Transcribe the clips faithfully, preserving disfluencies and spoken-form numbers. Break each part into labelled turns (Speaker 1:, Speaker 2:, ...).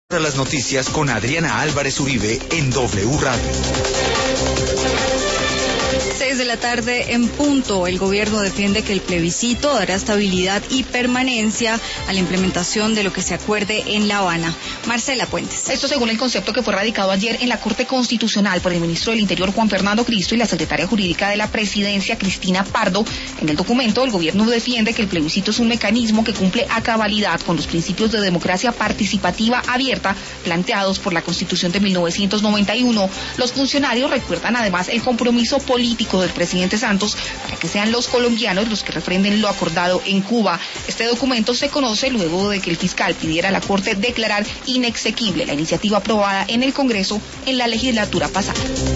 Speaker 1: Las noticias con Adriana Álvarez Uribe en W Radio.
Speaker 2: seis de la tarde en punto. El gobierno defiende que el plebiscito dará estabilidad y permanencia a la implementación de lo que se acuerde en La Habana. Marcela Puentes.
Speaker 3: Esto según el concepto que fue radicado ayer en la Corte Constitucional por el ministro del Interior Juan Fernando Cristo y la secretaria jurídica de la Presidencia Cristina Pardo. En el documento, el gobierno defiende que el plebiscito es un mecanismo que cumple a cabalidad con los principios de democracia participativa abierta planteados por la Constitución de mil novecientos noventa y uno. Los funcionarios recuerdan además el compromiso político del presidente Santos para que sean los colombianos los que refrenden lo acordado en Cuba. Este documento se conoce luego de que el fiscal pidiera a la Corte declarar inexequible la iniciativa aprobada en el Congreso en la legislatura pasada.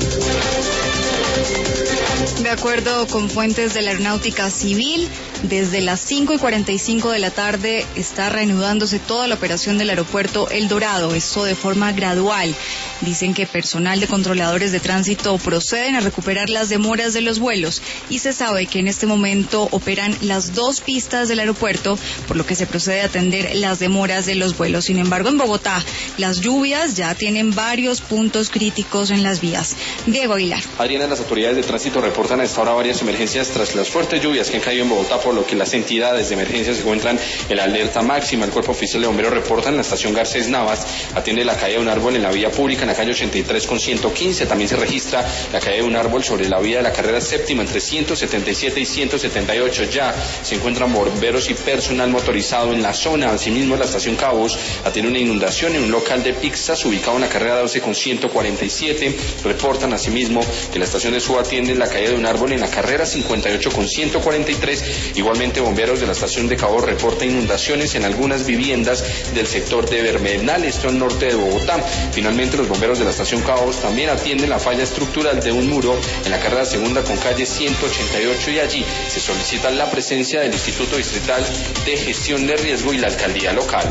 Speaker 2: De acuerdo con fuentes de la Aeronáutica Civil, desde las cinco y cuarenta y cinco de la tarde está reanudándose toda la operación del aeropuerto El Dorado, esto de forma gradual. Dicen que personal de controladores de tránsito proceden a recuperar las demoras de los vuelos y se sabe que en este momento operan las dos pistas del aeropuerto, por lo que se procede a atender las demoras de los vuelos. Sin embargo, en Bogotá, las lluvias ya tienen varios puntos críticos en las vías. Diego Aguilar.
Speaker 4: Adriana, las autoridades de tránsito reportan a esta hora varias emergencias tras las fuertes lluvias que han caído en Bogotá, por lo que las entidades de emergencia se encuentran en la alerta máxima. El Cuerpo Oficial de Bomberos reporta en la estación Garcés Navas, atiende la caída de un árbol en la vía pública en la calle ochenta y tres con ciento quince. También se registra la caída de un árbol sobre la vía de la carrera séptima entre ciento setenta y siete y ciento setenta y ocho. Ya se encuentran bomberos y personal motorizado en la zona. Asimismo, la estación Cabos atiende una inundación en un local de pizzas ubicado en la carrera doce con ciento cuarenta y siete. Reportan asimismo que la estación de Suba atiende la caída de un árbol en la carrera cincuenta y ocho con ciento cuarenta y tres. Igualmente, bomberos de la estación de Cabo reportan inundaciones en algunas viviendas del sector de Bernal, esto al norte de Bogotá. Finalmente, los bomberos de la estación Cabos también atienden la falla estructural de un muro en la carrera segunda con calle ciento ochenta y ocho y allí se solicita la presencia del Instituto Distrital de Gestión de Riesgo y la alcaldía local.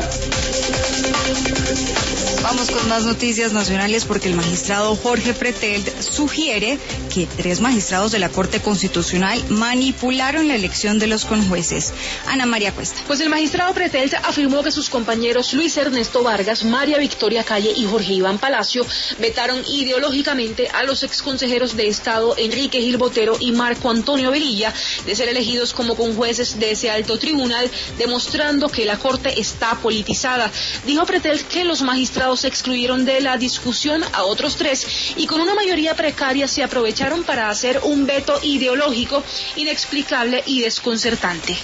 Speaker 2: Vamos con más noticias nacionales porque el magistrado Jorge Pretelt sugiere que tres magistrados de la Corte Constitucional manipularon la elección de los conjueces. Ana María Cuesta.
Speaker 5: Pues el magistrado Pretelt afirmó que sus compañeros Luis Ernesto Vargas, María Victoria Calle y Jorge Iván Palacio vetaron ideológicamente a los exconsejeros de Estado Enrique Gil Botero y Marco Antonio Velilla de ser elegidos como conjueces de ese alto tribunal, demostrando que la Corte está politizada. Dijo Pretelt que los magistrados se excluyeron de la discusión a otros tres y con una mayoría precaria se aprovecharon para hacer un veto ideológico inexplicable y desconcertante.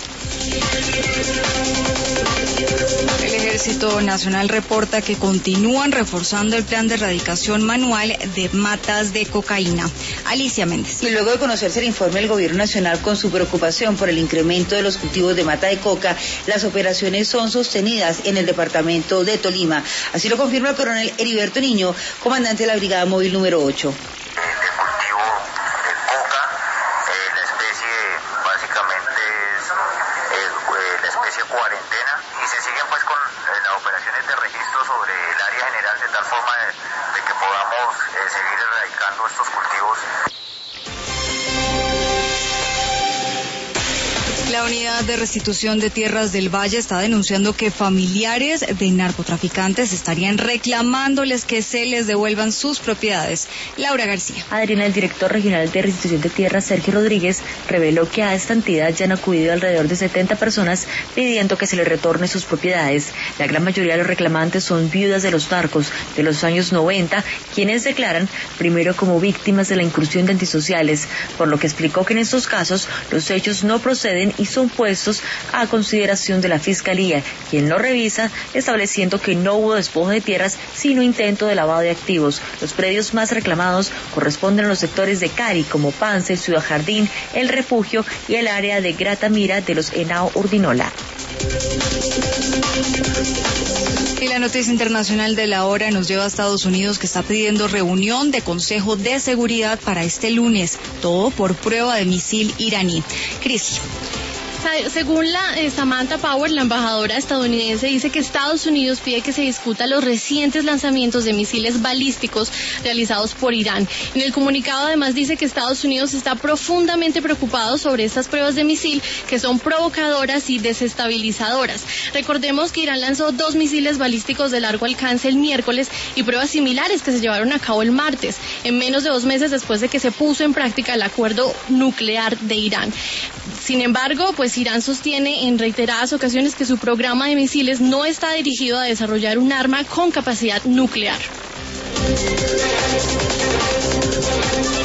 Speaker 2: El Ejército Nacional reporta que continúan reforzando el plan de erradicación manual de matas de cocaína. Alicia Méndez.
Speaker 6: Y luego de conocerse el informe del Gobierno Nacional con su preocupación por el incremento de los cultivos de mata de coca, las operaciones son sostenidas en el departamento de Tolima. Así lo confirma el coronel Heriberto Niño, comandante de la Brigada Móvil número ocho.
Speaker 7: Cuarentena y se siguen pues con eh, las operaciones de registro sobre el área general de tal forma de, de que podamos eh, seguir erradicando estos cultivos.
Speaker 2: La Unidad de Restitución de Tierras del Valle está denunciando que familiares de narcotraficantes estarían reclamándoles que se les devuelvan sus propiedades. Laura García.
Speaker 8: Adriana, el director regional de Restitución de Tierras, Sergio Rodríguez, reveló que a esta entidad ya han acudido alrededor de setenta personas pidiendo que se les retorne sus propiedades. La gran mayoría de los reclamantes son viudas de los narcos de los años noventa, quienes declaran primero como víctimas de la incursión de antisociales, por lo que explicó que en estos casos los hechos no proceden y son puestos a consideración de la Fiscalía, quien lo revisa, estableciendo que no hubo despojo de tierras, sino intento de lavado de activos. Los predios más reclamados corresponden a los sectores de Cari, como Pance, Ciudad Jardín, El Refugio y el área de Gratamira de los Henao Urdinola.
Speaker 2: Y la noticia internacional de la hora nos lleva a Estados Unidos, que está pidiendo reunión de Consejo de Seguridad para este lunes, todo por prueba de misil iraní. Cris.
Speaker 9: Según la eh, Samantha Power, la embajadora estadounidense, dice que Estados Unidos pide que se discuta los recientes lanzamientos de misiles balísticos realizados por Irán. En el comunicado además dice que Estados Unidos está profundamente preocupado sobre estas pruebas de misil que son provocadoras y desestabilizadoras. Recordemos que Irán lanzó dos misiles balísticos de largo alcance el miércoles y pruebas similares que se llevaron a cabo el martes, en menos de dos meses después de que se puso en práctica el acuerdo nuclear de Irán. Sin embargo, pues Irán sostiene en reiteradas ocasiones que su programa de misiles no está dirigido a desarrollar un arma con capacidad nuclear.